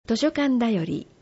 図書館だより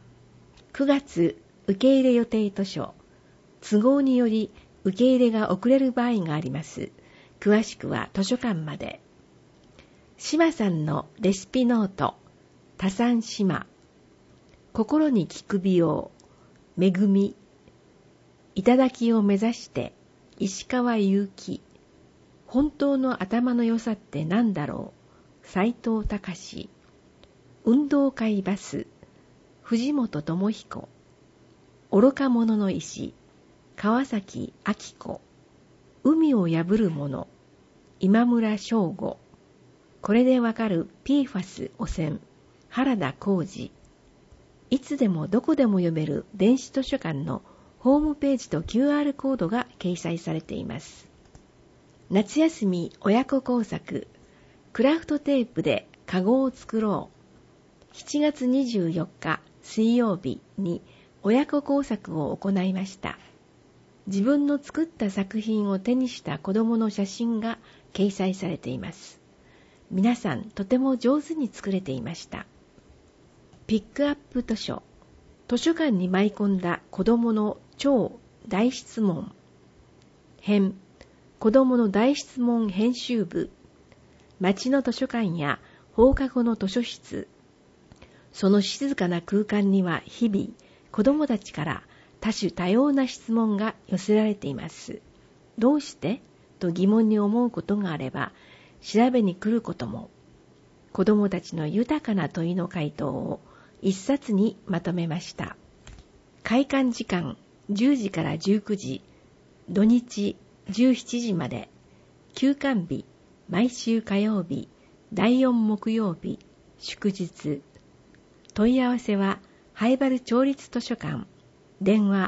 9月受け入れ予定図書、都合により受け入れが遅れる場合があります。詳しくは図書館まで。島さんのレシピノート、多産島、心に効く美容、恵み、頂きを目指して石川祐希、本当の頭の良さって何だろう、斉藤隆、運動会バス、藤本智彦、愚か者の石、川崎明子、海を破る者、今村翔吾、これでわかる PFAS 汚染、原田浩二。いつでもどこでも読める電子図書館のホームページと QR コードが掲載されています。夏休み親子工作、クラフトテープでカゴを作ろう。7月24日水曜日に親子工作を行いました。自分の作った作品を手にした子供の写真が掲載されています。皆さんとても上手に作れていました。ピックアップ図書、図書館に舞い込んだ子供の超大質問編、子供の大質問編集部、町の図書館や放課後の図書室、その静かな空間には日々子供たちから多種多様な質問が寄せられています。どうしてと疑問に思うことがあれば調べに来ることも、子供たちの豊かな問いの回答を一冊にまとめました。開館時間10時から19時、土日17時まで、休館日毎週火曜日、第4木曜日、祝日。問い合わせは灰原町立図書館、電話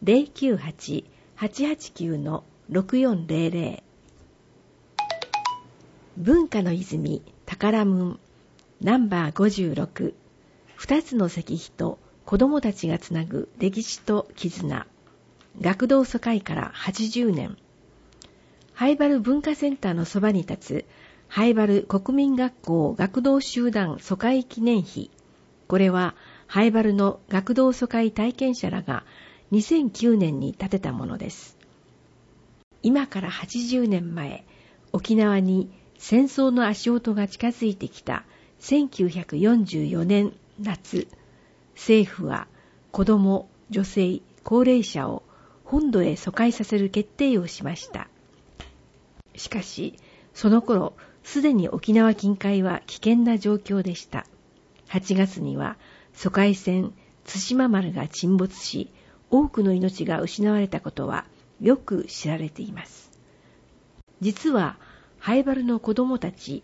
098-889-6400。文化の泉宝門ナンバー56、2つの石碑と子どもたちがつなぐ歴史と絆、学童疎開から80年。灰原文化センターのそばに立つ灰原国民学校学童集団疎開記念碑。これは灰原の学童疎開体験者らが2009年に建てたものです。今から80年前、沖縄に戦争の足音が近づいてきた1944年夏、政府は子ども、女性、高齢者を本土へ疎開させる決定をしました。しかし、その頃、すでに沖縄近海は危険な状況でした。8月には疎開船対馬丸が沈没し、多くの命が失われたことはよく知られています。実は、灰原の子供たち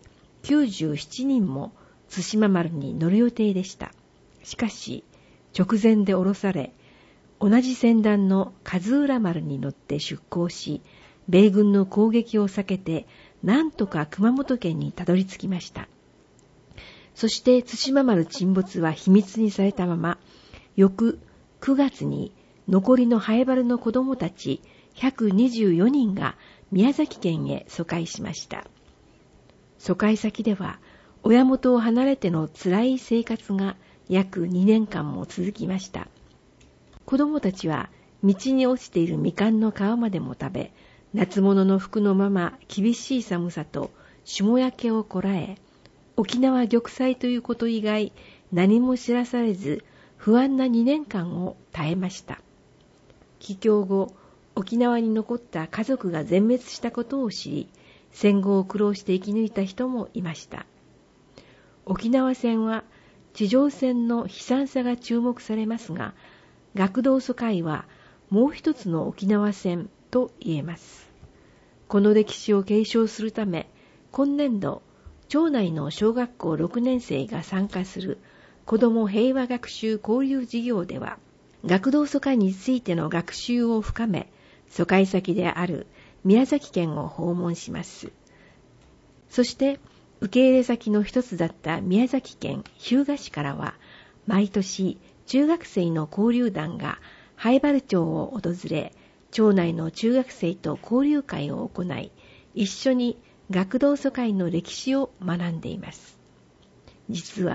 97人も対馬丸に乗る予定でした。しかし、直前で降ろされ、同じ船団の勝浦丸に乗って出港し、米軍の攻撃を避けて、なんとか熊本県にたどり着きました。そして対馬丸沈没は秘密にされたまま、翌9月に残りの灰原の子供たち124人が宮崎県へ疎開しました。疎開先では、親元を離れての辛い生活が約2年間も続きました。子供たちは道に落ちているみかんの皮までも食べ、夏物の服のまま厳しい寒さと霜焼けをこらえ、沖縄玉砕ということ以外何も知らされず不安な2年間を耐えました。帰郷後、沖縄に残った家族が全滅したことを知り、戦後を苦労して生き抜いた人もいました。沖縄戦は地上戦の悲惨さが注目されますが、学童疎開はもう一つの沖縄戦と言えます。この歴史を継承するため、今年度、町内の小学校6年生が参加する子ども平和学習交流事業では、学童疎開についての学習を深め、疎開先である宮崎県を訪問します。そして、受け入れ先の一つだった宮崎県日向市からは、毎年中学生の交流団が灰原町を訪れ、町内の中学生と交流会を行い、一緒に学童疎開の歴史を学んでいます。実は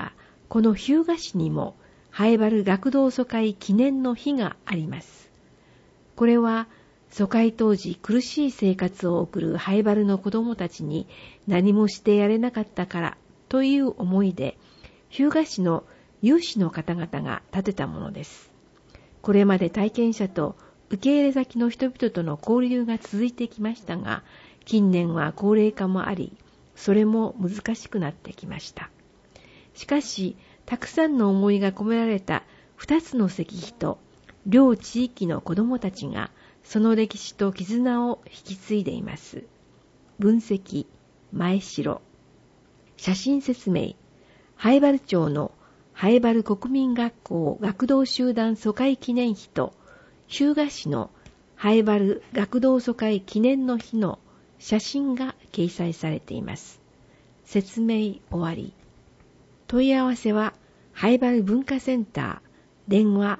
この日向市にも灰原学童疎開記念の日があります。これは疎開当時苦しい生活を送る灰原の子供たちに何もしてやれなかったからという思いで、日向市の有志の方々が建てたものです。これまで体験者と受け入れ先の人々との交流が続いてきましたが、近年は高齢化もあり、それも難しくなってきました。しかし、たくさんの思いが込められた2つの石碑と、両地域の子どもたちがその歴史と絆を引き継いでいます。分析、前城。写真説明、灰原町の灰原国民学校学童集団疎開記念碑と、日向市の灰原学童疎開記念の日の写真が掲載されています。説明終わり。問い合わせは灰原文化センター、電話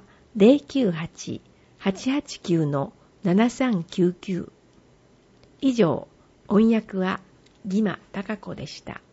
098-889-7399。以上、音訳は義間貴子でした。